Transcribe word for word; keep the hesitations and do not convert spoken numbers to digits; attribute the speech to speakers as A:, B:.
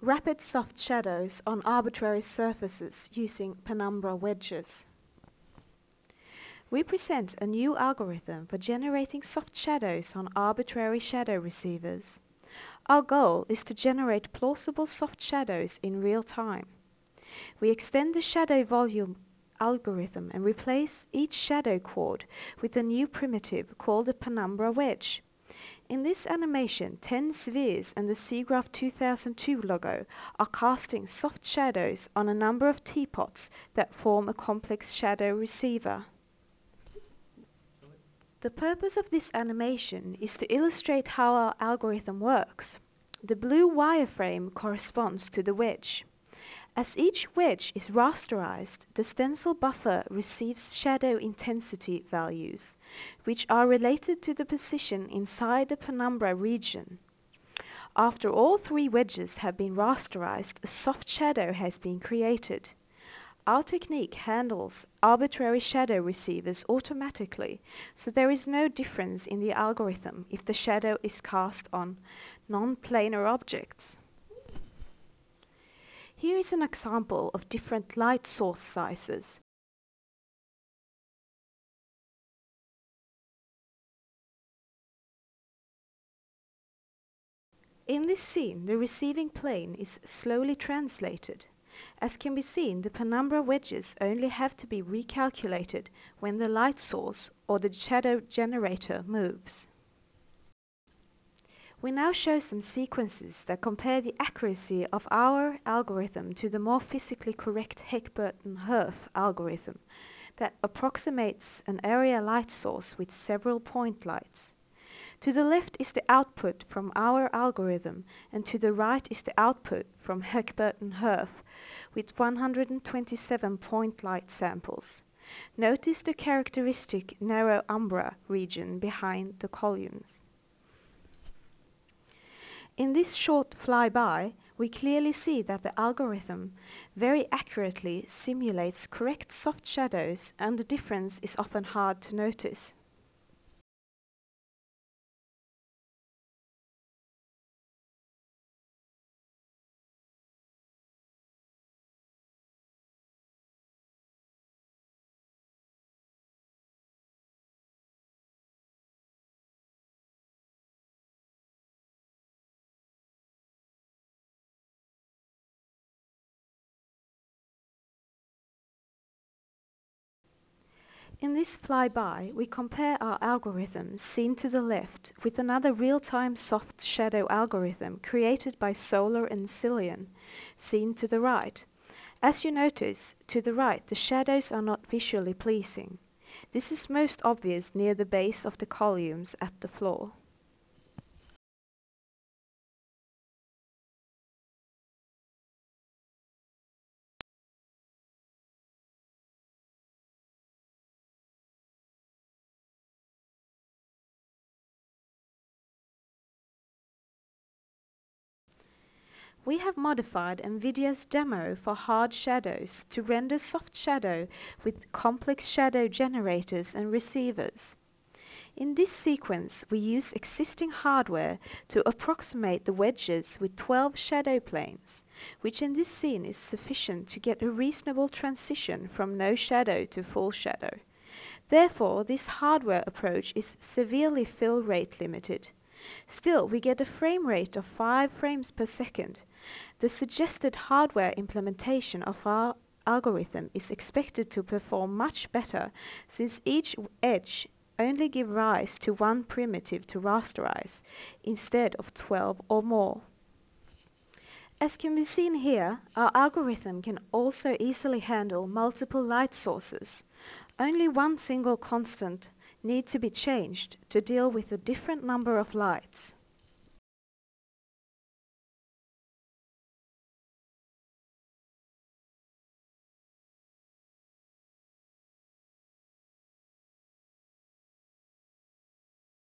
A: Rapid soft shadows on arbitrary surfaces using penumbra wedges. We present a new algorithm for generating soft shadows on arbitrary shadow receivers. Our goal is to generate plausible soft shadows in real time. We extend the shadow volume algorithm and replace each shadow chord with a new primitive called a penumbra wedge. In this animation, ten spheres and the SIGGRAPH two thousand two logo are casting soft shadows on a number of teapots that form a complex shadow receiver. The purpose of this animation is to illustrate how our algorithm works. The blue wireframe corresponds to the wedge. As each wedge is rasterized, the stencil buffer receives shadow intensity values, which are related to the position inside the penumbra region. After all three wedges have been rasterized, a soft shadow has been created. Our technique handles arbitrary shadow receivers automatically, so there is no difference in the algorithm if the shadow is cast on non-planar objects. Here is an example of different light source sizes. In this scene, the receiving plane is slowly translated. As can be seen, the penumbra wedges only have to be recalculated when the light source or the shadow generator moves. We now show some sequences that compare the accuracy of our algorithm to the more physically correct Heck-Burton-Herf algorithm that approximates an area light source with several point lights. To the left is the output from our algorithm, and to the right is the output from Heck-Burton-Herf with one hundred twenty-seven point light samples. Notice the characteristic narrow umbra region behind the columns. In this short flyby, we clearly see that the algorithm very accurately simulates correct soft shadows, and the difference is often hard to notice. In this flyby, we compare our algorithm seen to the left with another real-time soft shadow algorithm created by Solar and Cillian, seen to the right. As you notice, to the right the shadows are not visually pleasing. This is most obvious near the base of the columns at the floor. We have modified NVIDIA's demo for hard shadows to render soft shadow with complex shadow generators and receivers. In this sequence, we use existing hardware to approximate the wedges with twelve shadow planes, which in this scene is sufficient to get a reasonable transition from no shadow to full shadow. Therefore, this hardware approach is severely fill rate limited. Still, we get a frame rate of five frames per second. The suggested hardware implementation of our algorithm is expected to perform much better, since each edge only gives rise to one primitive to rasterize, instead of twelve or more. As can be seen here, our algorithm can also easily handle multiple light sources. Only one single constant needs to be changed to deal with a different number of lights.